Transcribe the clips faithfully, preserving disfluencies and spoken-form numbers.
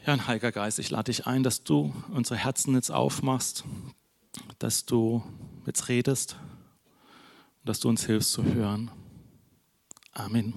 Herr und Heiliger Geist, ich lade dich ein, dass du unsere Herzen jetzt aufmachst, dass du jetzt redest und dass du uns hilfst zu hören. Amen.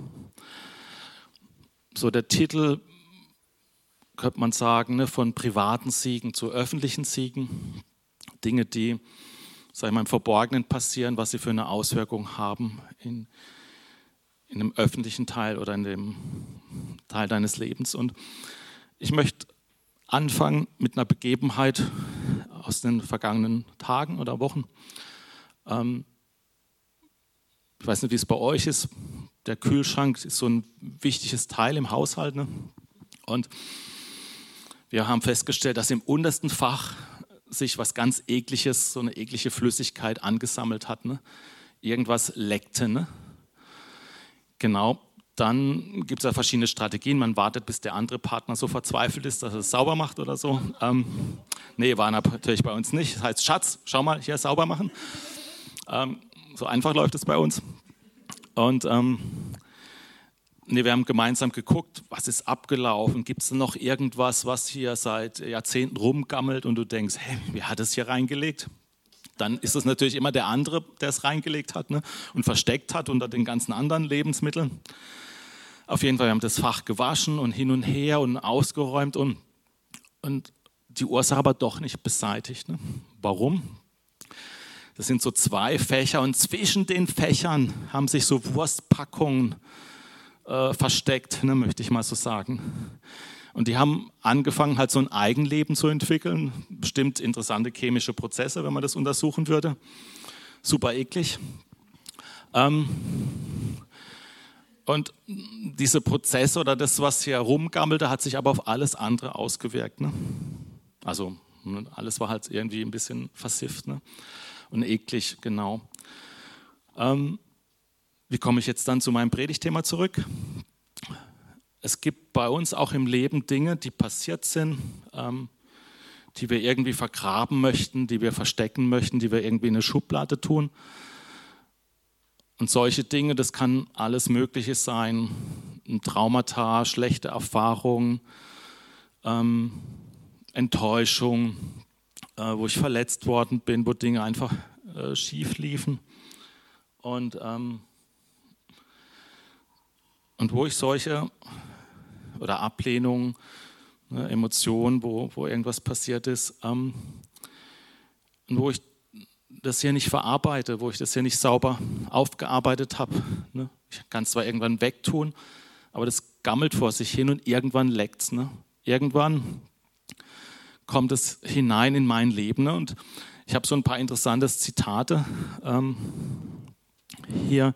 So der Titel, könnte man sagen, ne, von privaten Siegen zu öffentlichen Siegen. Dinge, die, sag ich mal, im Verborgenen passieren, was sie für eine Auswirkung haben in, in dem öffentlichen Teil oder in dem Teil deines Lebens. Und ich möchte anfangen mit einer Begebenheit aus den vergangenen Tagen oder Wochen. Ähm, ich weiß nicht, wie es bei euch ist. Der Kühlschrank ist so ein wichtiges Teil im Haushalt. Ne? Und wir haben festgestellt, dass im untersten Fach sich was ganz Ekliges, so eine eklige Flüssigkeit angesammelt hat. Ne? Irgendwas leckte. Ne? Genau. Dann gibt es ja verschiedene Strategien. Man wartet, bis der andere Partner so verzweifelt ist, dass er es sauber macht oder so. Ähm, nee, war natürlich bei uns nicht. Das heißt, Schatz, schau mal, hier sauber machen. Ähm, so einfach läuft es bei uns. Und ähm, nee, wir haben gemeinsam geguckt, was ist abgelaufen. Gibt es noch irgendwas, was hier seit Jahrzehnten rumgammelt und du denkst, hey, wer hat es hier reingelegt? Dann ist es natürlich immer der andere, der es reingelegt hat, ne, und versteckt hat unter den ganzen anderen Lebensmitteln. Auf jeden Fall, wir haben das Fach gewaschen und hin und her und ausgeräumt und, und die Ursache aber doch nicht beseitigt. Ne? Warum? Das sind so zwei Fächer und zwischen den Fächern haben sich so Wurstpackungen äh, versteckt, ne, möchte ich mal so sagen. Und die haben angefangen, halt so ein Eigenleben zu entwickeln. Bestimmt interessante chemische Prozesse, wenn man das untersuchen würde. Super eklig. Ähm, und diese Prozesse oder das, was hier rumgammelte, hat sich aber auf alles andere ausgewirkt. Ne? Also alles war halt irgendwie ein bisschen versifft, ne? Und eklig, genau. Ähm, wie komme ich jetzt dann zu meinem Predigtthema zurück? Es gibt bei uns auch im Leben Dinge, die passiert sind, ähm, die wir irgendwie vergraben möchten, die wir verstecken möchten, die wir irgendwie in eine Schublade tun. Und solche Dinge, das kann alles Mögliche sein. Ein Traumata, schlechte Erfahrungen, ähm, Enttäuschung, äh, wo ich verletzt worden bin, wo Dinge einfach äh, schief liefen. Und, ähm, und wo ich solche oder Ablehnung, ne, Emotionen, wo, wo irgendwas passiert ist, ähm, und wo ich das hier nicht verarbeite, wo ich das hier nicht sauber aufgearbeitet habe. Ne. Ich kann es zwar irgendwann wegtun, aber das gammelt vor sich hin und irgendwann leckt es. Ne. Irgendwann kommt es hinein in mein Leben. Ne. Und ich habe so ein paar interessante Zitate ähm, hier.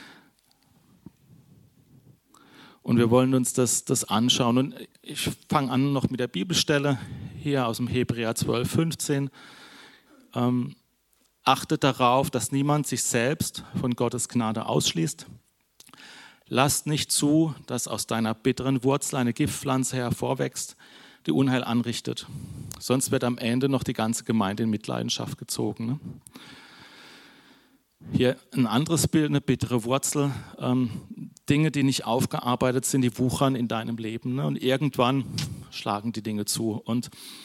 Und wir wollen uns das, das anschauen. Und ich fange an noch mit der Bibelstelle hier aus dem Hebräer zwölf, fünfzehn. Ähm, Achtet darauf, dass niemand sich selbst von Gottes Gnade ausschließt. Lasst nicht zu, dass aus deiner bitteren Wurzel eine Giftpflanze hervorwächst, die Unheil anrichtet. Sonst wird am Ende noch die ganze Gemeinde in Mitleidenschaft gezogen. Ne? Hier ein anderes Bild, eine bittere Wurzel. Ähm, Dinge, die nicht aufgearbeitet sind, die wuchern in deinem Leben. Ne? Und irgendwann schlagen die Dinge zu. Und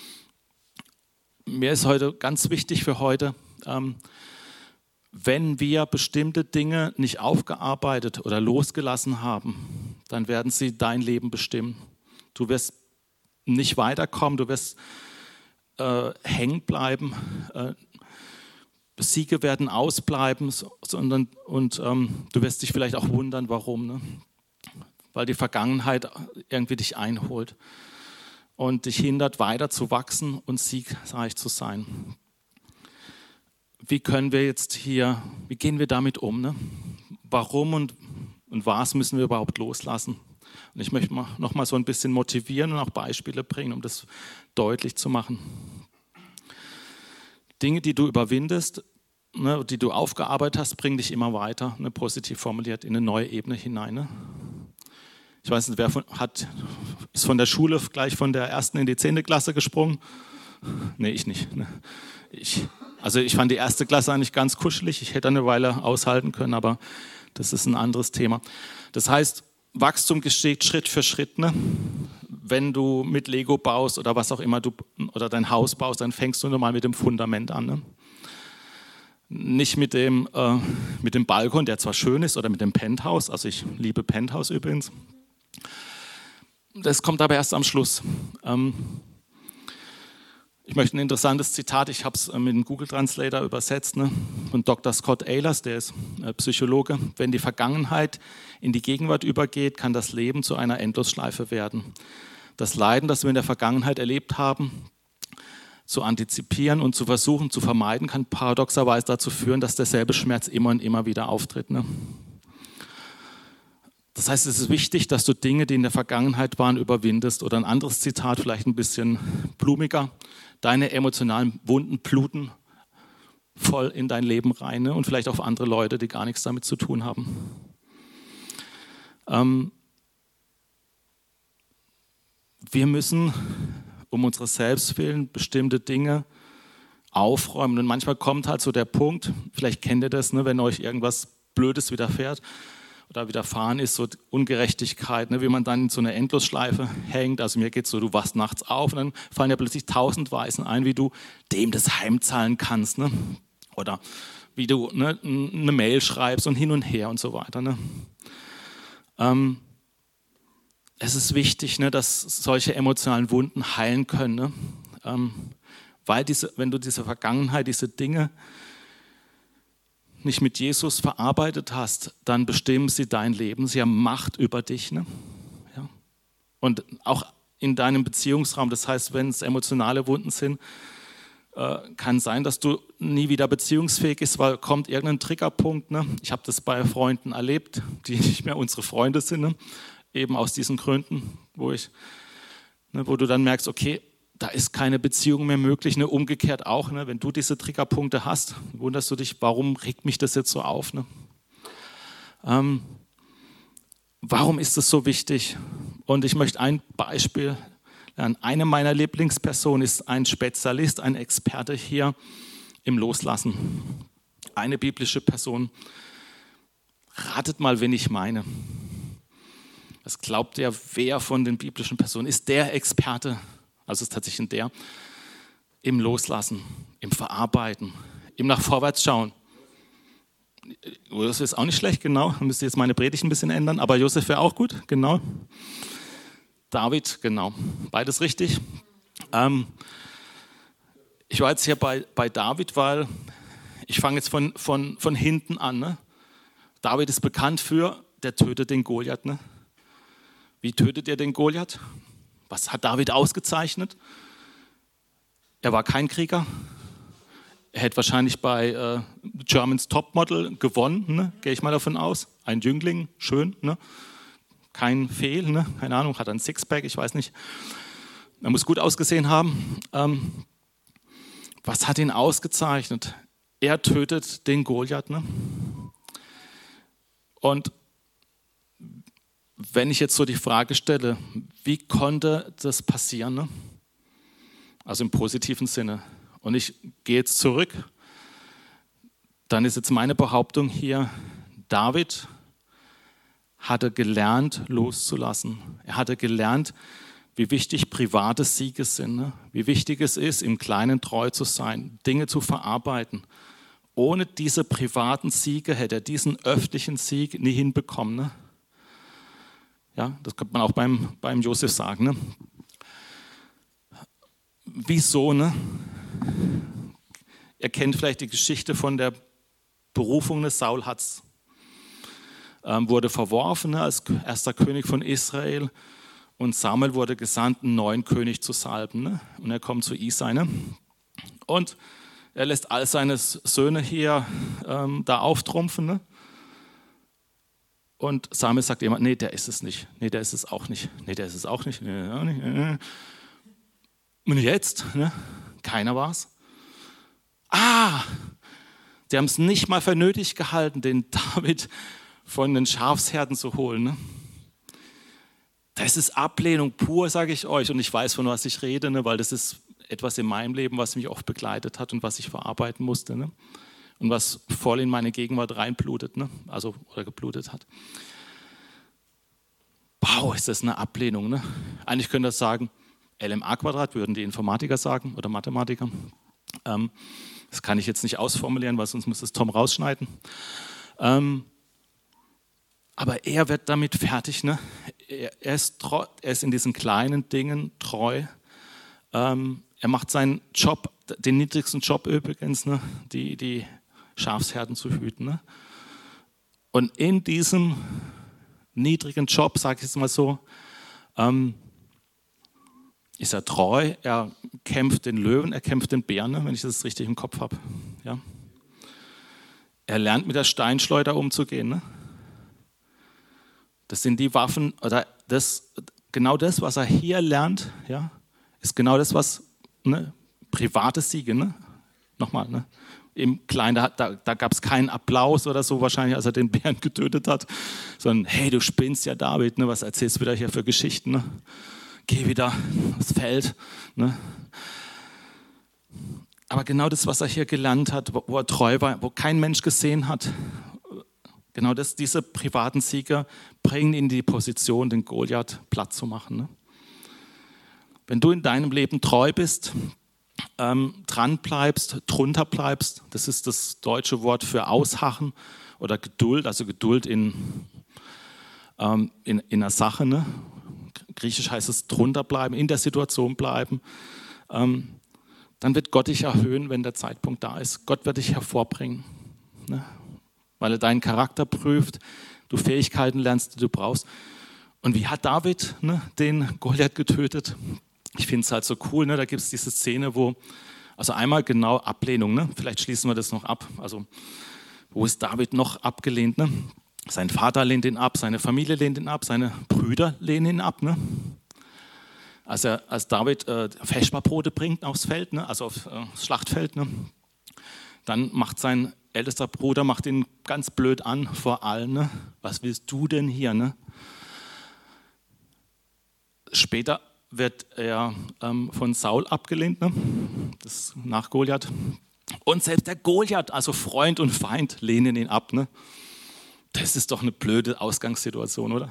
mir ist heute ganz wichtig für heute, ähm, wenn wir bestimmte Dinge nicht aufgearbeitet oder losgelassen haben, dann werden sie dein Leben bestimmen. Du wirst nicht weiterkommen, du wirst äh, hängen bleiben. Äh, Siege werden ausbleiben, sondern, und ähm, du wirst dich vielleicht auch wundern, warum. Ne? Weil die Vergangenheit irgendwie dich einholt und dich hindert, weiter zu wachsen und siegreich zu sein. Wie können wir jetzt hier, wie gehen wir damit um? Ne? Warum und, und was müssen wir überhaupt loslassen? Und ich möchte mal, noch mal so ein bisschen motivieren und auch Beispiele bringen, um das deutlich zu machen. Dinge, die du überwindest, ne, die du aufgearbeitet hast, bringen dich immer weiter, ne, positiv formuliert, in eine neue Ebene hinein. Ne? Ich weiß nicht, wer von, hat, ist von der Schule gleich von der ersten in die zehnte Klasse gesprungen? Nee, ich nicht. Ne? Ich, also ich fand die erste Klasse eigentlich ganz kuschelig. Ich hätte eine Weile aushalten können, aber das ist ein anderes Thema. Das heißt, Wachstum geschieht Schritt für Schritt. Ne? wenn du mit Lego baust oder was auch immer du oder dein Haus baust, dann fängst du normal mit dem Fundament an. Ne? Nicht mit dem, äh, mit dem Balkon, der zwar schön ist, oder mit dem Penthouse. Also ich liebe Penthouse übrigens. Das kommt aber erst am Schluss. Ähm, ich möchte ein interessantes Zitat, ich habe es mit dem Google Translator übersetzt, ne, von Doktor Scott Ehlers, der ist äh, Psychologe. Wenn die Vergangenheit in die Gegenwart übergeht, kann das Leben zu einer Endlosschleife werden. Das Leiden, das wir in der Vergangenheit erlebt haben, zu antizipieren und zu versuchen zu vermeiden, kann paradoxerweise dazu führen, dass derselbe Schmerz immer und immer wieder auftritt. Ne? Das heißt, es ist wichtig, dass du Dinge, die in der Vergangenheit waren, überwindest. Oder ein anderes Zitat, vielleicht ein bisschen blumiger. Deine emotionalen Wunden bluten voll in dein Leben rein, ne? Und vielleicht auf andere Leute, die gar nichts damit zu tun haben. Ähm, wir müssen um unseres Selbst willen bestimmte Dinge aufräumen. Und manchmal kommt halt so der Punkt, vielleicht kennt ihr das, ne, wenn euch irgendwas Blödes widerfährt oder widerfahren ist, so Ungerechtigkeit, ne, wie man dann in so einer Endlosschleife hängt. Also mir geht es so, du wachst nachts auf und dann fallen ja plötzlich tausend Weisen ein, wie du dem das heimzahlen kannst. Ne? Oder wie du ne, eine Mail schreibst und hin und her und so weiter. Ne? Ähm, Es ist wichtig, ne, dass solche emotionalen Wunden heilen können, ne? ähm, weil diese, wenn du diese Vergangenheit, diese Dinge nicht mit Jesus verarbeitet hast, dann bestimmen sie dein Leben, sie haben Macht über dich. Ne? Ja. Und auch in deinem Beziehungsraum, das heißt, wenn es emotionale Wunden sind, äh, kann sein, dass du nie wieder beziehungsfähig bist, weil kommt irgendein Triggerpunkt. Ne? Ich habe das bei Freunden erlebt, die nicht mehr unsere Freunde sind, ne? Eben aus diesen Gründen, wo, ich, ne, wo du dann merkst, okay, da ist keine Beziehung mehr möglich. Ne? Umgekehrt auch, ne? Wenn du diese Triggerpunkte hast, wunderst du dich, warum regt mich das jetzt so auf? Ne? Ähm, warum ist das so wichtig? Und ich möchte ein Beispiel lernen. Eine meiner Lieblingspersonen ist ein Spezialist, ein Experte hier im Loslassen. Eine biblische Person. Ratet mal, wen ich meine. Was glaubt ihr, wer von den biblischen Personen ist der Experte, also ist tatsächlich der, im Loslassen, im Verarbeiten, im nach vorwärts schauen? Josef ist auch nicht schlecht, genau. Ich müsste jetzt meine Predigt ein bisschen ändern, aber Josef wäre auch gut, genau. David, genau. Beides richtig. Ähm, ich war jetzt hier bei, bei David, weil ich fange jetzt von, von, von hinten an. Ne? David ist bekannt für, der tötet den Goliath. Ne? Wie tötet er den Goliath? Was hat David ausgezeichnet? Er war kein Krieger. Er hätte wahrscheinlich bei äh, Germans Topmodel gewonnen, ne? Gehe ich mal davon aus. Ein Jüngling, schön, ne? Kein Fehl, ne? Keine Ahnung, hat ein Sixpack, ich weiß nicht. Er muss gut ausgesehen haben. Ähm, was hat ihn ausgezeichnet? Er tötet den Goliath. Ne? Und wenn ich jetzt so die Frage stelle, wie konnte das passieren? Ne? Also im positiven Sinne. Und ich gehe jetzt zurück, dann ist jetzt meine Behauptung hier, David hatte gelernt, loszulassen. Er hatte gelernt, wie wichtig private Siege sind, ne? Wie wichtig es ist, im Kleinen treu zu sein, Dinge zu verarbeiten. Ohne diese privaten Siege hätte er diesen öffentlichen Sieg nie hinbekommen. Ne? Ja, das könnte man auch beim, beim Josef sagen. Ne? Wieso? Ne? Ihr kennt vielleicht die Geschichte von der Berufung des Saul Hatz. Ähm, wurde verworfen, ne, als erster König von Israel. Und Samuel wurde gesandt, einen neuen König zu salben. Ne? Und er kommt zu Isai. Ne? Und er lässt all seine Söhne hier ähm, da auftrumpfen. Ne? Und Samuel sagt immer, nee, der ist es nicht. Nee, der ist es auch nicht. Nee, der ist es auch nicht. Nee, auch nicht. Und jetzt, ne? Keiner war es. Ah, die haben es nicht mal für nötig gehalten, den David von den Schafsherden zu holen. Ne? Das ist Ablehnung pur, sage ich euch. Und ich weiß, von was ich rede, ne? Weil das ist etwas in meinem Leben, was mich oft begleitet hat und was ich verarbeiten musste. Ne? Und was voll in meine Gegenwart reinblutet, ne? Also oder geblutet hat. wow, ist das eine Ablehnung. Ne? Eigentlich könnte das sagen, L M A Quadrat, würden die Informatiker sagen oder Mathematiker. Ähm, das kann ich jetzt nicht ausformulieren, weil sonst muss das Tom rausschneiden. Ähm, aber er wird damit fertig. Ne? Er, er, ist treu, er ist in diesen kleinen Dingen treu. Ähm, er macht seinen Job, den niedrigsten Job übrigens, ne? die, die Schafsherden zu hüten. Ne? Und in diesem niedrigen Job, sage ich jetzt mal so, ähm, ist er treu, er kämpft den Löwen, er kämpft den Bären, ne, wenn ich das richtig im Kopf habe. Ja. Er lernt mit der Steinschleuder umzugehen. Ne? Das sind die Waffen, oder das, genau das, was er hier lernt, ja, ist genau das, was ne, private Siege, ne? Nochmal, ne? Im Kleinen, da, da, da gab es keinen Applaus oder so wahrscheinlich, als er den Bären getötet hat, sondern hey, du spinnst ja, David, ne? Was erzählst du wieder hier für Geschichten? Ne? Geh wieder aufs Feld. Ne? Aber genau das, was er hier gelernt hat, wo, wo er treu war, wo kein Mensch gesehen hat, genau das, diese privaten Sieger bringen ihn in die Position, den Goliath platt zu machen. Ne? Wenn du in deinem Leben treu bist, ähm, dran bleibst, drunter bleibst, das ist das deutsche Wort für ausharren oder Geduld, also Geduld in, ähm, in, in einer Sache. Ne? Griechisch heißt es drunter bleiben, in der Situation bleiben. Ähm, dann wird Gott dich erhöhen, wenn der Zeitpunkt da ist. Gott wird dich hervorbringen, ne? Weil er deinen Charakter prüft, du Fähigkeiten lernst, die du brauchst. Und wie hat David ne, den Goliath getötet? Ich finde es halt so cool, ne? Da gibt es diese Szene, wo, also einmal genau Ablehnung, ne? Vielleicht schließen wir das noch ab. Also wo ist David noch abgelehnt? Ne? Sein Vater lehnt ihn ab, seine Familie lehnt ihn ab, seine Brüder lehnen ihn ab. Ne? Als, er, als David äh, Feschbarbrote bringt aufs Feld, ne? Also aufs äh, Schlachtfeld, ne? Dann macht sein ältester Bruder macht ihn ganz blöd an vor allen. Ne? Was willst du denn hier? Ne? Später wird er ähm, von Saul abgelehnt, ne? Das nach Goliath. Und selbst der Goliath, also Freund und Feind, lehnen ihn ab. Ne? Das ist doch eine blöde Ausgangssituation, oder?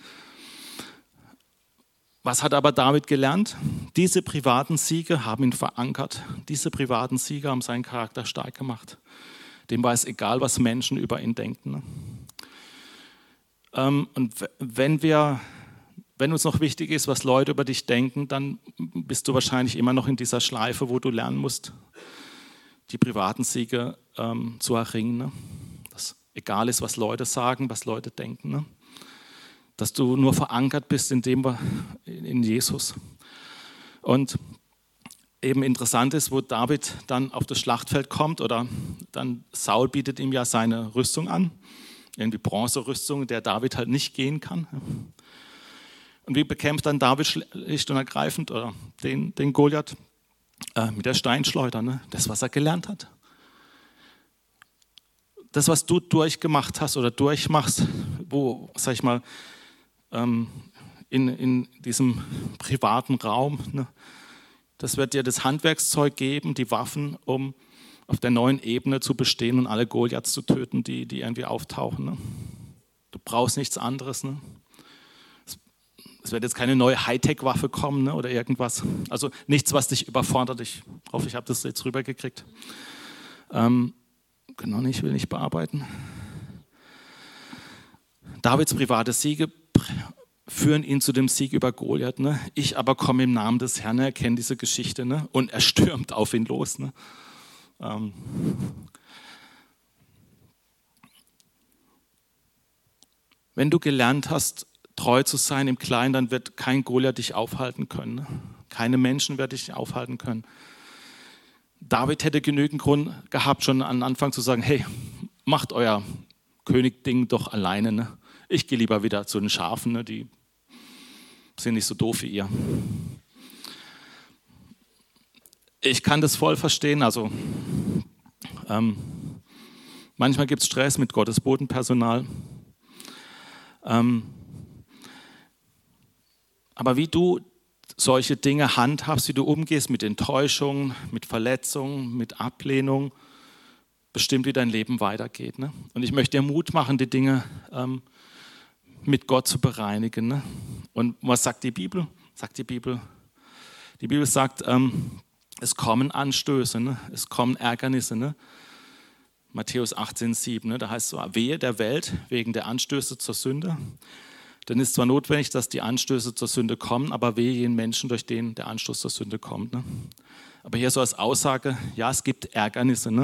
Was hat aber David gelernt? Diese privaten Siege haben ihn verankert. Diese privaten Siege haben seinen Charakter stark gemacht. Dem war es egal, was Menschen über ihn denken. Ne? Ähm, und wenn wir, wenn uns noch wichtig ist, was Leute über dich denken, dann bist du wahrscheinlich immer noch in dieser Schleife, wo du lernen musst, die privaten Siege ähm, zu erringen. Ne? Dass egal ist, was Leute sagen, was Leute denken. Ne? Dass du nur verankert bist in dem, in Jesus. Und eben interessant ist, wo David dann auf das Schlachtfeld kommt, oder dann Saul bietet ihm ja seine Rüstung an, irgendwie Bronzerüstung, der David halt nicht gehen kann. Und wie bekämpft dann David schlicht und ergreifend oder den, den Goliath? Äh, mit der Steinschleuder, ne? Das, was er gelernt hat. Das, was du durchgemacht hast oder durchmachst, wo, sag ich mal, ähm, in, in diesem privaten Raum, ne? Das wird dir das Handwerkszeug geben, die Waffen, um auf der neuen Ebene zu bestehen und alle Goliaths zu töten, die, die irgendwie auftauchen. Ne? Du brauchst nichts anderes. Ne? Es, es wird jetzt keine neue Hightech-Waffe kommen, ne? Oder irgendwas. Also nichts, was dich überfordert. Ich hoffe, ich habe das jetzt rübergekriegt. Ähm, genau, ich will nicht bearbeiten. Davids private Siege führen ihn zu dem Sieg über Goliath. Ne? Ich aber komme im Namen des Herrn, er kennt diese Geschichte, ne? Und er stürmt auf ihn los. Ne? Ähm Wenn du gelernt hast, treu zu sein im Kleinen, dann wird kein Goliath dich aufhalten können. Ne? Keine Menschen werden dich aufhalten können. David hätte genügend Grund gehabt, schon am Anfang zu sagen, hey, macht euer Königding doch alleine. Ne? Ich gehe lieber wieder zu den Schafen, ne? Die sind nicht so doof wie ihr. Ich kann das voll verstehen. Also ähm, manchmal gibt es Stress mit Gottes Bodenpersonal. Ähm, aber wie du solche Dinge handhabst, wie du umgehst mit Enttäuschung, mit Verletzung, mit Ablehnung, bestimmt, wie dein Leben weitergeht. Ne? Und ich möchte dir Mut machen, die Dinge ähm, mit Gott zu bereinigen. Ne? Und was sagt die Bibel? Sagt die Bibel? Die Bibel sagt, ähm, es kommen Anstöße, ne? Es kommen Ärgernisse. Ne? Matthäus achtzehn, sieben, ne? Da heißt es so, wehe der Welt wegen der Anstöße zur Sünde. Denn es ist zwar notwendig, dass die Anstöße zur Sünde kommen, aber wehe jenen Menschen, durch den der Anstoß zur Sünde kommt. Ne? Aber hier so als Aussage, ja, es gibt Ärgernisse. Ne?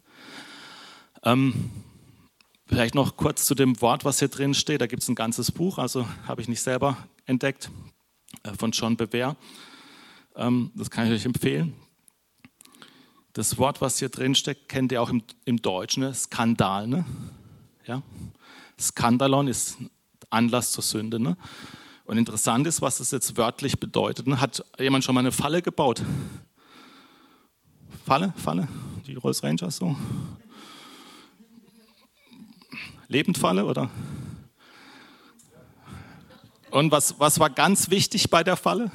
Ähm, vielleicht noch kurz zu dem Wort, was hier drin steht. Da gibt es ein ganzes Buch, also habe ich nicht selber entdeckt, äh, von John Bevere. Ähm, das kann ich euch empfehlen. Das Wort, was hier drin steckt, kennt ihr auch im, im Deutschen, ne? Skandal. Ne? Ja? Skandalon ist Anlass zur Sünde. Ne? Und interessant ist, was das jetzt wörtlich bedeutet. Ne? Hat jemand schon mal eine Falle gebaut? Falle? Falle? Die Rolls Rangers so? Lebendfalle, oder? Und was, was war ganz wichtig bei der Falle?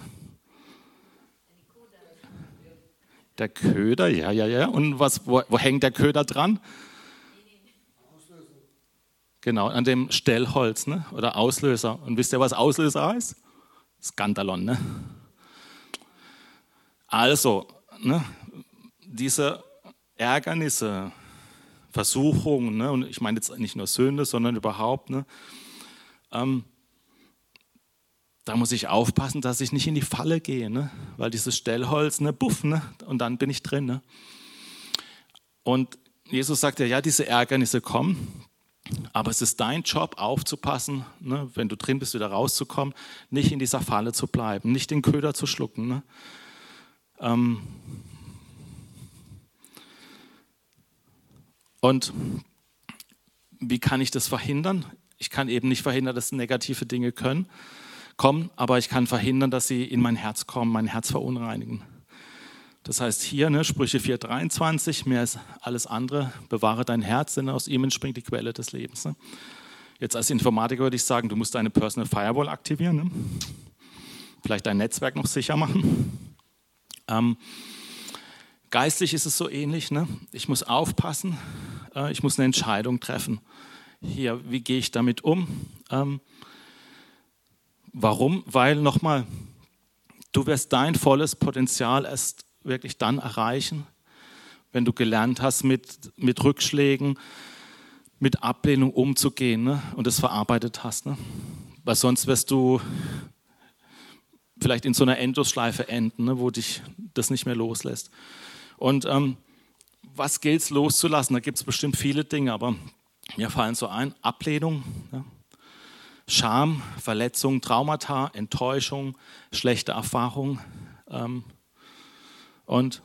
Der Köder, ja, ja, ja. Und was, wo, wo hängt der Köder dran? Genau, an dem Stellholz, ne? Oder Auslöser. Und wisst ihr, was Auslöser heißt? Skandalon. Ne? Also, ne? Diese Ärgernisse, Versuchungen, ne? Und ich meine jetzt nicht nur Sünde, sondern überhaupt, ne? ähm, da muss ich aufpassen, dass ich nicht in die Falle gehe, ne? Weil dieses Stellholz, ne, buff, ne? Und dann bin ich drin. Ne? Und Jesus sagt ja, ja, diese Ärgernisse kommen, aber es ist dein Job, aufzupassen, ne, wenn du drin bist, wieder rauszukommen, nicht in dieser Falle zu bleiben, nicht den Köder zu schlucken. Ne? Ähm Und wie kann ich das verhindern? Ich kann eben nicht verhindern, dass negative Dinge können, kommen, aber ich kann verhindern, dass sie in mein Herz kommen, mein Herz verunreinigen. Das heißt hier, ne, Sprüche vier, dreiundzwanzig, mehr als alles andere, bewahre dein Herz, denn aus ihm entspringt die Quelle des Lebens. Ne? Jetzt als Informatiker würde ich sagen, du musst deine Personal Firewall aktivieren, ne? Vielleicht dein Netzwerk noch sicher machen. Ähm, geistlich ist es so ähnlich. Ne? Ich muss aufpassen, äh, ich muss eine Entscheidung treffen. Hier, wie gehe ich damit um? Ähm, warum? Weil, nochmal, du wirst dein volles Potenzial erst wirklich dann erreichen, wenn du gelernt hast, mit, mit Rückschlägen, mit Ablehnung umzugehen, ne? Und das verarbeitet hast. Ne? Weil sonst wirst du vielleicht in so einer Endlosschleife enden, ne? Wo dich das nicht mehr loslässt. Und ähm, was gilt es loszulassen? Da gibt es bestimmt viele Dinge, aber mir fallen so ein, Ablehnung, ne? Scham, Verletzung, Traumata, Enttäuschung, schlechte Erfahrung. Ähm, und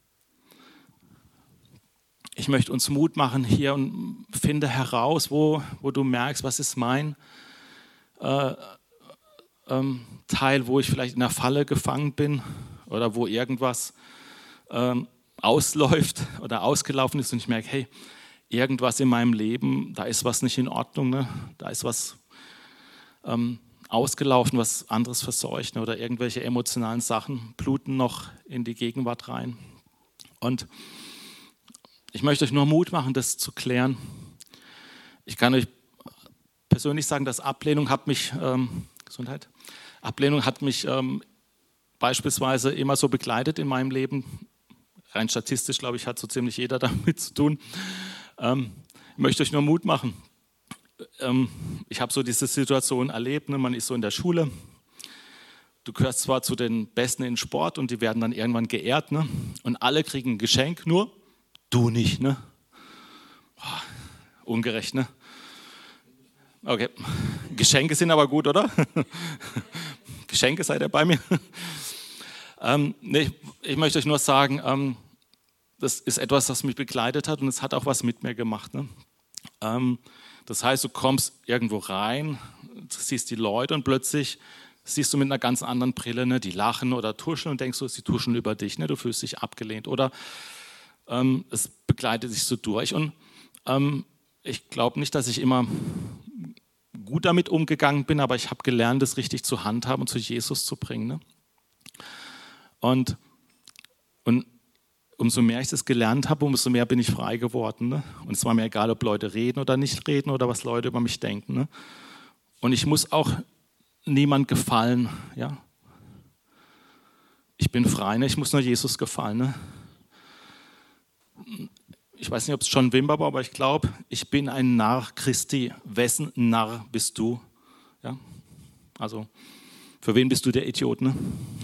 ich möchte uns Mut machen hier und finde heraus, wo, wo du merkst, was ist mein äh, ähm, Teil, wo ich vielleicht in der Falle gefangen bin oder wo irgendwas ähm, ausläuft oder ausgelaufen ist und ich merke, hey, irgendwas in meinem Leben, da ist was nicht in Ordnung, ne? Da ist was ähm, ausgelaufen, was anderes verseucht, ne? Oder irgendwelche emotionalen Sachen bluten noch in die Gegenwart rein. Und ich möchte euch nur Mut machen, das zu klären. Ich kann euch persönlich sagen, dass Ablehnung hat mich, ähm, Gesundheit, Ablehnung hat mich ähm, beispielsweise immer so begleitet in meinem Leben. Rein statistisch, glaube ich, hat so ziemlich jeder damit zu tun. Ähm, ich möchte euch nur Mut machen. Ähm, ich habe so diese Situation erlebt, ne? Man ist so in der Schule. Du gehörst zwar zu den Besten in Sport und die werden dann irgendwann geehrt, ne? Und alle kriegen ein Geschenk, nur du nicht. Ne? Oh, ungerecht, ne? Okay. Geschenke sind aber gut, oder? Geschenke seid ihr bei mir? ähm, nee, ich möchte euch nur sagen, ähm, das ist etwas, das mich begleitet hat und es hat auch was mit mir gemacht. Ne? Ähm, das heißt, du kommst irgendwo rein, du siehst die Leute und plötzlich siehst du mit einer ganz anderen Brille, ne? Die lachen oder tuscheln und denkst du, sie tuscheln über dich, ne? Du fühlst dich abgelehnt oder ähm, es begleitet dich so durch. Und ähm, ich glaube nicht, dass ich immer gut damit umgegangen bin, aber ich habe gelernt, das richtig zu handhaben und zu Jesus zu bringen. Ne? Und, und umso mehr ich das gelernt habe, umso mehr bin ich frei geworden. Ne? Und es war mir egal, ob Leute reden oder nicht reden oder was Leute über mich denken. Ne? Und ich muss auch niemand gefallen. Ja? Ich bin frei, ne? Ich muss nur Jesus gefallen. Ne? Ich weiß nicht, ob es John Wimber war, aber ich glaube, ich bin ein Narr Christi. Wessen Narr bist du? Ja? Also, für wen bist du der Idiot? Ne?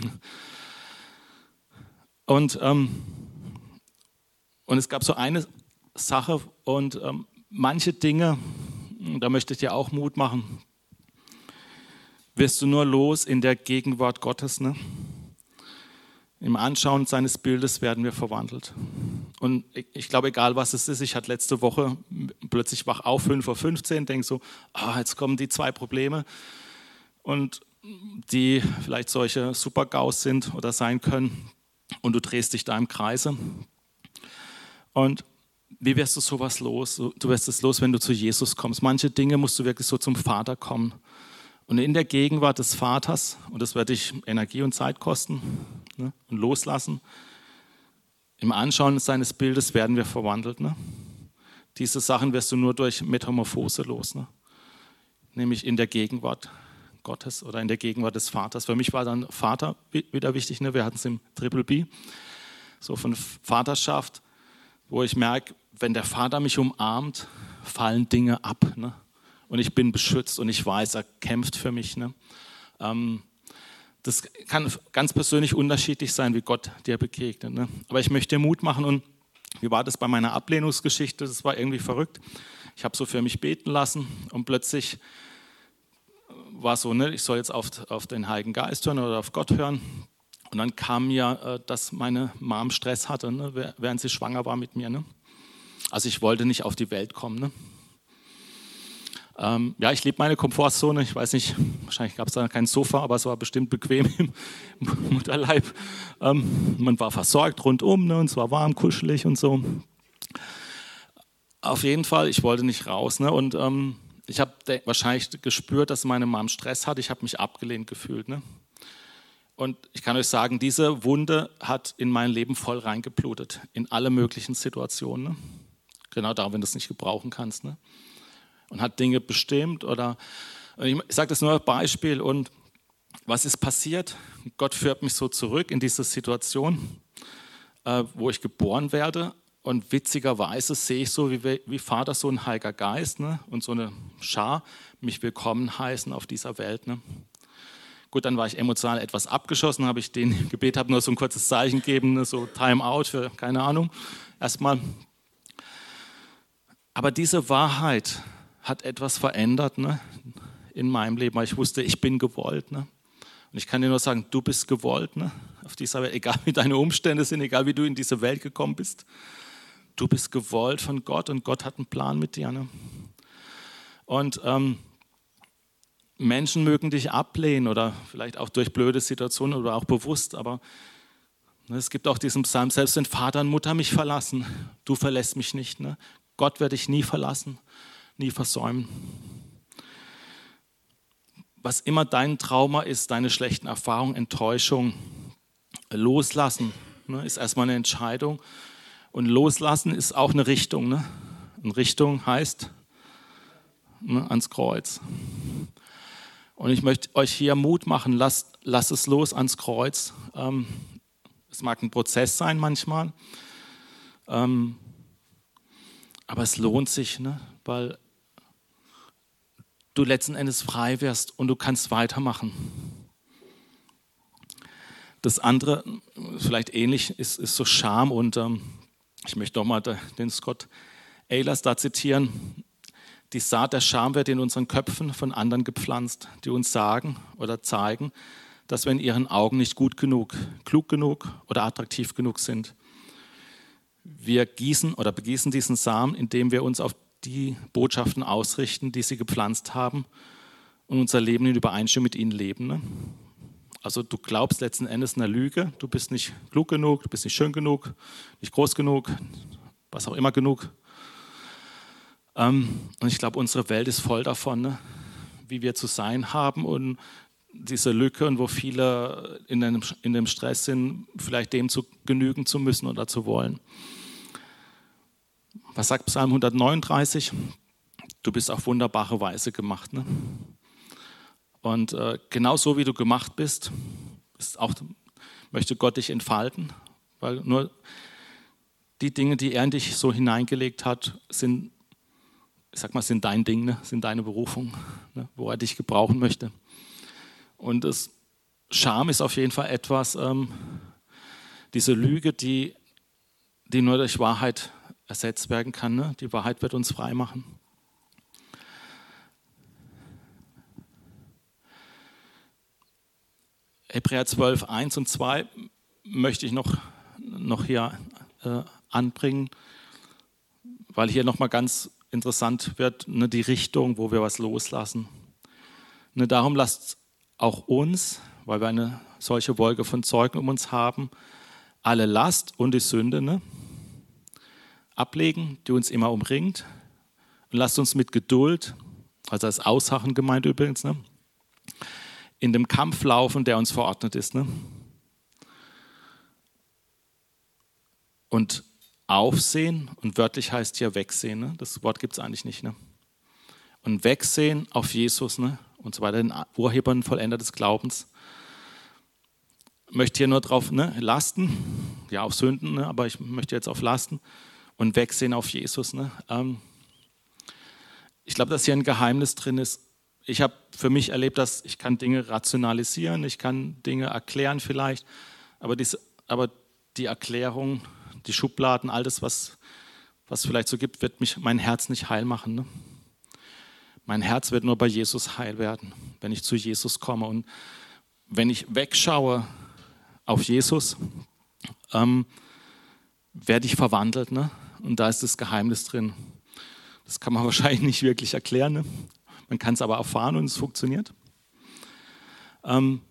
Und, ähm, und es gab so eine Sache und ähm, manche Dinge, da möchte ich dir auch Mut machen, wirst du nur los in der Gegenwart Gottes. Ne? Im Anschauen seines Bildes werden wir verwandelt. Und ich, ich glaube, egal was es ist, ich hatte letzte Woche plötzlich wach auf, fünf Uhr fünfzehn, denke so, ah, jetzt kommen die zwei Probleme und die vielleicht solche Super-GAUs sind oder sein können und du drehst dich da im Kreise. Und wie wirst du sowas los? Du wirst es los, wenn du zu Jesus kommst. Manche Dinge musst du wirklich so zum Vater kommen. Und in der Gegenwart des Vaters, und das wird dich Energie und Zeit kosten, ne, und loslassen, im Anschauen seines Bildes werden wir verwandelt. Ne? Diese Sachen wirst du nur durch Metamorphose los, ne? Nämlich in der Gegenwart Gottes oder in der Gegenwart des Vaters. Für mich war dann Vater wieder wichtig, ne? Wir hatten es im Triple B, so von Vaterschaft, wo ich merke, wenn der Vater mich umarmt, fallen Dinge ab. Ne? Und ich bin beschützt und ich weiß, er kämpft für mich. Ne? Ähm, das kann ganz persönlich unterschiedlich sein, wie Gott dir begegnet. Ne? Aber ich möchte dir Mut machen. Und wie war das bei meiner Ablehnungsgeschichte? Das war irgendwie verrückt. Ich habe so für mich beten lassen und plötzlich war so, ne, ich soll jetzt auf, auf den Heiligen Geist hören oder auf Gott hören. Und dann kam mir, dass meine Mom Stress hatte, ne, während sie schwanger war mit mir. Ne? Also ich wollte nicht auf die Welt kommen. Ne? Ähm, ja, ich liebe meine Komfortzone. Ich weiß nicht, wahrscheinlich gab es da kein Sofa, aber es war bestimmt bequem im Mutterleib. Ähm, man war versorgt rundum, ne, und es war warm, kuschelig und so. Auf jeden Fall, ich wollte nicht raus. Ne? Und ähm, ich habe wahrscheinlich gespürt, dass meine Mom Stress hat. Ich habe mich abgelehnt gefühlt. Ne? Und ich kann euch sagen, diese Wunde hat in mein Leben voll reingeblutet, in alle möglichen Situationen. Ne? Genau da, wenn du es nicht gebrauchen kannst. Ne? Und hat Dinge bestimmt oder, ich sage das nur als Beispiel. Und was ist passiert? Gott führt mich so zurück in diese Situation, äh, wo ich geboren werde. Und witzigerweise sehe ich so, wie, wie Vater, so ein Heiliger Geist, ne? Und so eine Schar mich willkommen heißen auf dieser Welt. Ne? Gut, dann war ich emotional etwas abgeschossen, habe ich den Gebet, habe nur so ein kurzes Zeichen gegeben, ne? So Time out für, keine Ahnung, erstmal. Aber diese Wahrheit hat etwas verändert, ne? In meinem Leben, weil ich wusste, ich bin gewollt. Ne? Und ich kann dir nur sagen, du bist gewollt, ne? Auf dieser Welt, egal wie deine Umstände sind, egal wie du in diese Welt gekommen bist. Du bist gewollt von Gott und Gott hat einen Plan mit dir. Ne? Und ähm, Menschen mögen dich ablehnen oder vielleicht auch durch blöde Situationen oder auch bewusst, aber ne, es gibt auch diesen Psalm, selbst wenn Vater und Mutter mich verlassen, du verlässt mich nicht. Ne? Gott wird dich nie verlassen, nie versäumen. Was immer dein Trauma ist, deine schlechten Erfahrungen, Enttäuschung, loslassen, ne, ist erstmal eine Entscheidung. Und loslassen ist auch eine Richtung. Ne? Eine Richtung heißt, ne, ans Kreuz. Und ich möchte euch hier Mut machen, lasst, lasst es los ans Kreuz. Ähm, es mag ein Prozess sein manchmal, ähm, aber es lohnt sich, ne? Weil du letzten Endes frei wirst und du kannst weitermachen. Das andere, vielleicht ähnlich, ist, ist so Scham und ähm, ich möchte doch mal den Scott Ehlers da zitieren. Die Saat der Scham wird in unseren Köpfen von anderen gepflanzt, die uns sagen oder zeigen, dass wir in ihren Augen nicht gut genug, klug genug oder attraktiv genug sind. Wir gießen oder begießen diesen Samen, indem wir uns auf die Botschaften ausrichten, die sie gepflanzt haben und unser Leben in Übereinstimmung mit ihnen leben. Ne? Also du glaubst letzten Endes einer Lüge, du bist nicht klug genug, du bist nicht schön genug, nicht groß genug, was auch immer genug. Ähm, und ich glaube, unsere Welt ist voll davon, ne? Wie wir zu sein haben und diese Lücke und wo viele in dem, in dem Stress sind, vielleicht dem zu genügen zu müssen oder zu wollen. Was sagt Psalm hundertneununddreißig? Du bist auf wunderbare Weise gemacht. Ne? Und äh, genau so, wie du gemacht bist, ist auch, möchte Gott dich entfalten, weil nur die Dinge, die er in dich so hineingelegt hat, sind, ich sag mal, sind dein Ding, ne? Sind deine Berufung, ne? Wo er dich gebrauchen möchte. Und das Scham ist auf jeden Fall etwas, ähm, diese Lüge, die, die nur durch Wahrheit ersetzt werden kann. Ne? Die Wahrheit wird uns frei machen. Hebräer zwölf, eins und zwei möchte ich noch, noch hier äh, anbringen, weil hier nochmal ganz interessant wird, ne, die Richtung, wo wir was loslassen. Ne, darum lasst auch uns, weil wir eine solche Wolke von Zeugen um uns haben, alle Last und die Sünde ne, ablegen, die uns immer umringt. Und lasst uns mit Geduld, also als Ausharren gemeint übrigens, ne, in dem Kampf laufen, der uns verordnet ist. Ne? Und aufsehen, und wörtlich heißt hier wegsehen, ne? Das Wort gibt es eigentlich nicht. Ne? Und wegsehen auf Jesus, ne? Und so weiter, den Urheber und Vollender des Glaubens. Ich möchte hier nur drauf ne? Lasten, ja auf Sünden, ne? Aber ich möchte jetzt auf Lasten und wegsehen auf Jesus. Ne? Ähm, ich glaube, dass hier ein Geheimnis drin ist. Ich habe für mich erlebt, dass ich kann Dinge rationalisieren, ich kann Dinge erklären vielleicht, aber, diese, aber die Erklärung, die Schubladen, all das, was es vielleicht so gibt, wird mich mein Herz nicht heil machen. Ne? Mein Herz wird nur bei Jesus heil werden, wenn ich zu Jesus komme. Und wenn ich wegschaue auf Jesus, ähm, werde ich verwandelt. Ne? Und da ist das Geheimnis drin. Das kann man wahrscheinlich nicht wirklich erklären. Ne? Man kann es aber erfahren und es funktioniert. Ähm,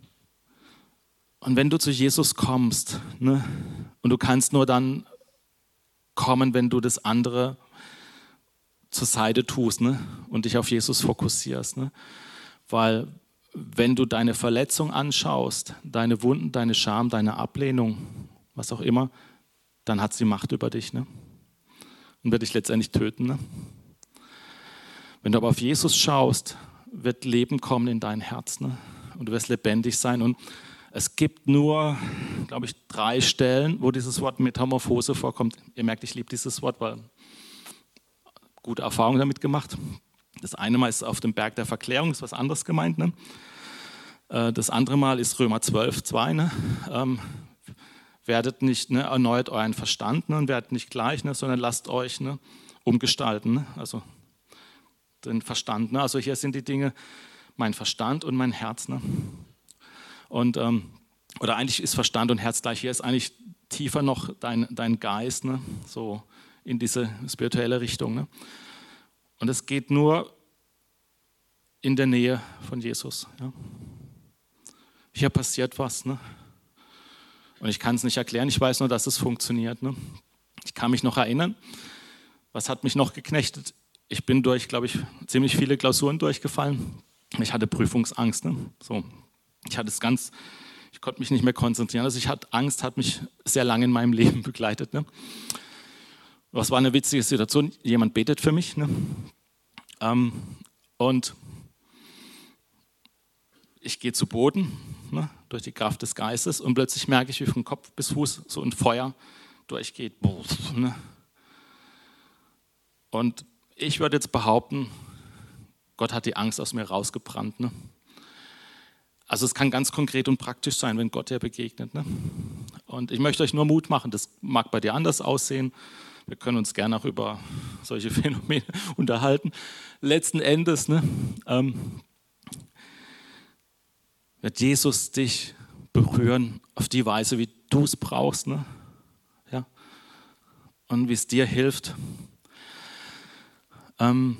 und wenn du zu Jesus kommst, ne, und du kannst nur dann kommen, wenn du das andere zur Seite tust, ne, und dich auf Jesus fokussierst. Ne, weil wenn du deine Verletzung anschaust, deine Wunden, deine Scham, deine Ablehnung, was auch immer, dann hat sie Macht über dich, ne, und wird dich letztendlich töten. Ne. Wenn du aber auf Jesus schaust, wird Leben kommen in dein Herz, ne? Und du wirst lebendig sein. Und es gibt nur, glaube ich, drei Stellen, wo dieses Wort Metamorphose vorkommt. Ihr merkt, ich liebe dieses Wort, weil gute Erfahrungen damit gemacht. Das eine Mal ist auf dem Berg der Verklärung, ist was anderes gemeint. Ne? Das andere Mal ist Römer zwölf, zwei. Ne? Ähm, werdet nicht, ne, erneuert euren Verstand, ne, und werdet nicht gleich, ne, sondern lasst euch, ne, umgestalten. Ne? Also den Verstand. Ne? Also hier sind die Dinge, mein Verstand und mein Herz. Ne? Und, ähm, oder eigentlich ist Verstand und Herz gleich. Hier ist eigentlich tiefer noch dein, dein Geist, ne? So in diese spirituelle Richtung. Ne? Und es geht nur in der Nähe von Jesus. Ja? Hier passiert was. Ne? Und ich kann es nicht erklären, ich weiß nur, dass es funktioniert. Ne? Ich kann mich noch erinnern, was hat mich noch geknechtet? Ich bin durch, glaube ich, ziemlich viele Klausuren durchgefallen. Ich hatte Prüfungsangst. Ne? So, ich hatte es ganz, ich konnte mich nicht mehr konzentrieren. Also ich hatte Angst, hat mich sehr lange in meinem Leben begleitet. Ne? Das war eine witzige Situation. Jemand betet für mich. Ne? Ähm, und ich gehe zu Boden, ne? Durch die Kraft des Geistes. Und plötzlich merke ich, wie von Kopf bis Fuß so ein Feuer durchgeht. Ne? Und ich würde jetzt behaupten, Gott hat die Angst aus mir rausgebrannt. Ne? Also es kann ganz konkret und praktisch sein, wenn Gott dir begegnet. Ne? Und ich möchte euch nur Mut machen, das mag bei dir anders aussehen. Wir können uns gerne auch über solche Phänomene unterhalten. Letzten Endes ne, ähm, wird Jesus dich berühren auf die Weise, wie du es brauchst. Ne? Ja? Und wie es dir hilft. Ähm,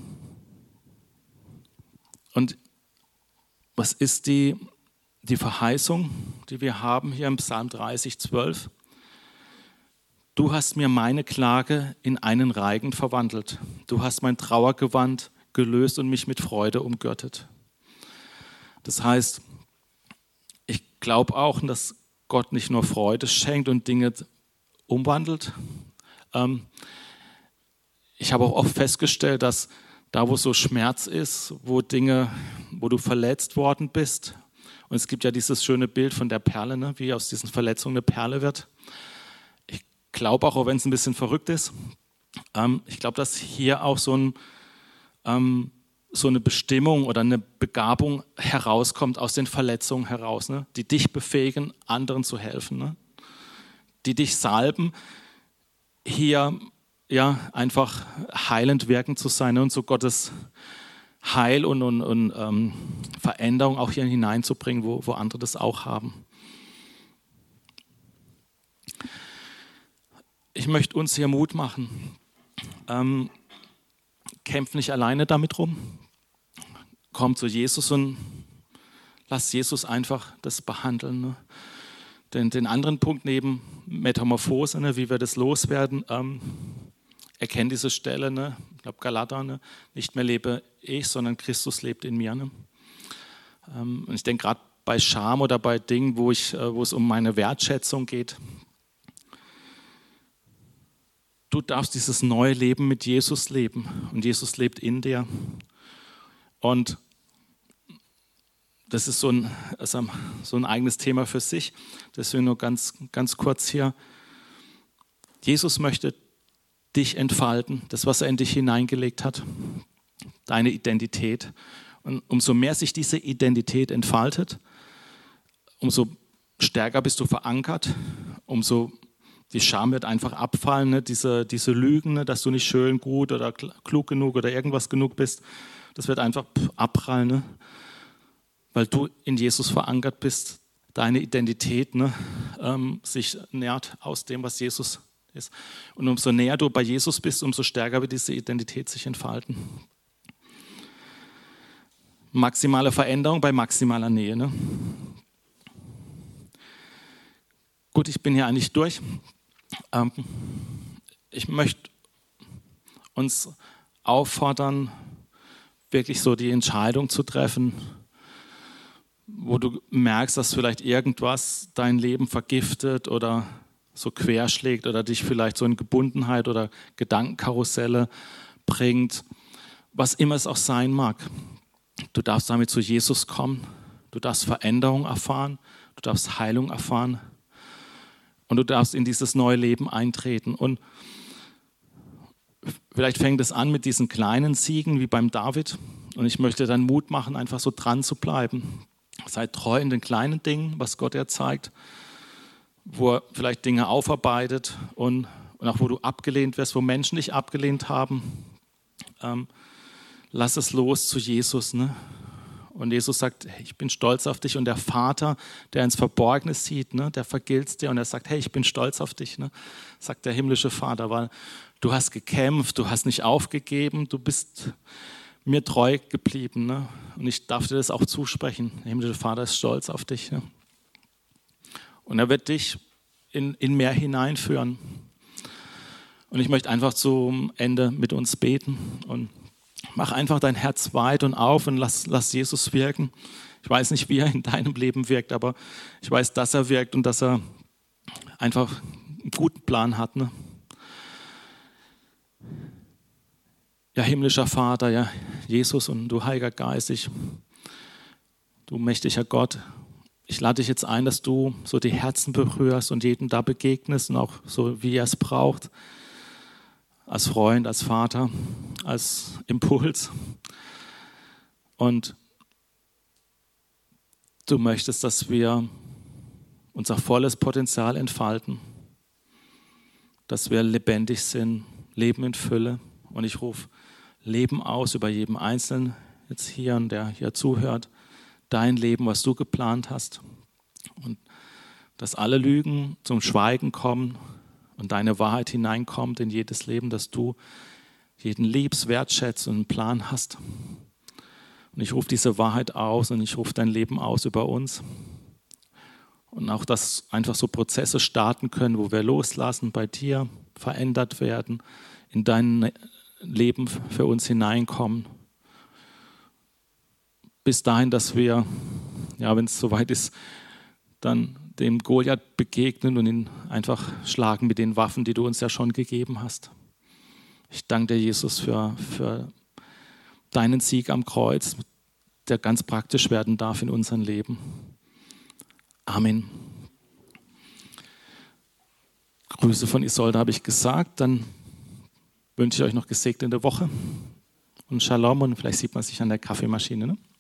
und was ist die, die Verheißung, die wir haben hier im Psalm dreißig, zwölf? Du hast mir meine Klage in einen Reigen verwandelt. Du hast mein Trauergewand gelöst und mich mit Freude umgürtet. Das heißt, ich glaube auch, dass Gott nicht nur Freude schenkt und Dinge umwandelt. Ähm, ich habe auch oft festgestellt, dass, Da, wo so Schmerz ist, wo Dinge, wo du verletzt worden bist. Und es gibt ja dieses schöne Bild von der Perle, ne? Wie aus diesen Verletzungen eine Perle wird. Ich glaube auch, auch wenn es ein bisschen verrückt ist, ähm, ich glaube, dass hier auch so, ein, ähm, so eine Bestimmung oder eine Begabung herauskommt aus den Verletzungen heraus, ne? Die dich befähigen, anderen zu helfen, ne? Die dich salben, hier ja, einfach heilend wirken zu sein, ne? Und so Gottes Heil und, und, und ähm, Veränderung auch hier hineinzubringen, wo, wo andere das auch haben. Ich möchte uns hier Mut machen. Ähm, kämpf nicht alleine damit rum. Komm zu Jesus und lass Jesus einfach das behandeln. Ne? Den, den anderen Punkt neben Metamorphose, ne, wie wir das loswerden, ähm, erkennt diese Stelle, ne? Ich glaube Galater, ne? Nicht mehr lebe ich, sondern Christus lebt in mir. Ne? Ähm, und ich denke gerade bei Scham oder bei Dingen, wo, ich, äh, wo es um meine Wertschätzung geht, du darfst dieses neue Leben mit Jesus leben und Jesus lebt in dir. Und das ist so ein, also so ein eigenes Thema für sich. Deswegen nur ganz, ganz kurz hier. Jesus möchte dich entfalten, das, was er in dich hineingelegt hat, deine Identität. Und umso mehr sich diese Identität entfaltet, umso stärker bist du verankert, umso die Scham wird einfach abfallen, ne? diese, diese Lügen, ne? Dass du nicht schön, gut oder klug genug oder irgendwas genug bist, das wird einfach abprallen, ne? Weil du in Jesus verankert bist, deine Identität, ne? ähm, sich nährt aus dem, was Jesus ist. Und umso näher du bei Jesus bist, umso stärker wird diese Identität sich entfalten. Maximale Veränderung bei maximaler Nähe. Ne? Gut, ich bin hier eigentlich durch. Ähm, ich möchte uns auffordern, wirklich so die Entscheidung zu treffen, wo du merkst, dass vielleicht irgendwas dein Leben vergiftet oder so querschlägt oder dich vielleicht so in Gebundenheit oder Gedankenkarusselle bringt, was immer es auch sein mag. Du darfst damit zu Jesus kommen, du darfst Veränderung erfahren, du darfst Heilung erfahren und du darfst in dieses neue Leben eintreten. Und vielleicht fängt es an mit diesen kleinen Siegen wie beim David und ich möchte dann Mut machen, einfach so dran zu bleiben. Sei treu in den kleinen Dingen, was Gott dir zeigt, wo er vielleicht Dinge aufarbeitet und, und auch wo du abgelehnt wirst, wo Menschen dich abgelehnt haben. Ähm, lass es los zu Jesus. Ne? Und Jesus sagt, hey, ich bin stolz auf dich. Und der Vater, der ins Verborgene sieht, ne, der vergilt dir und er sagt, hey, ich bin stolz auf dich. Ne? Sagt der himmlische Vater, weil du hast gekämpft, du hast nicht aufgegeben, du bist mir treu geblieben. Ne? Und ich darf dir das auch zusprechen. Der himmlische Vater ist stolz auf dich. Ne? Und er wird dich in, in mehr hineinführen. Und ich möchte einfach zum Ende mit uns beten. Und mach einfach dein Herz weit und auf und lass, lass Jesus wirken. Ich weiß nicht, wie er in deinem Leben wirkt, aber ich weiß, dass er wirkt und dass er einfach einen guten Plan hat. Ne? Ja, himmlischer Vater, ja, Jesus und du Heiliger Geist, ich, du mächtiger Gott, ich lade dich jetzt ein, dass du so die Herzen berührst und jedem da begegnest und auch so, wie er es braucht, als Freund, als Vater, als Impuls. Und du möchtest, dass wir unser volles Potenzial entfalten, dass wir lebendig sind, Leben in Fülle. Und ich rufe Leben aus über jeden Einzelnen jetzt hier und der hier zuhört. Dein Leben, was du geplant hast. Und dass alle Lügen zum Schweigen kommen und deine Wahrheit hineinkommt in jedes Leben, dass du jeden liebst, wertschätzt und einen Plan hast. Und ich rufe diese Wahrheit aus und ich rufe dein Leben aus über uns. Und auch, dass einfach so Prozesse starten können, wo wir loslassen, bei dir verändert werden, in dein Leben für uns hineinkommen. Bis dahin, dass wir, ja, wenn es soweit ist, dann dem Goliath begegnen und ihn einfach schlagen mit den Waffen, die du uns ja schon gegeben hast. Ich danke dir, Jesus, für, für deinen Sieg am Kreuz, der ganz praktisch werden darf in unserem Leben. Amen. Grüße von Isolde habe ich gesagt. Dann wünsche ich euch noch gesegnete Woche und Shalom und vielleicht sieht man sich an der Kaffeemaschine. Ne?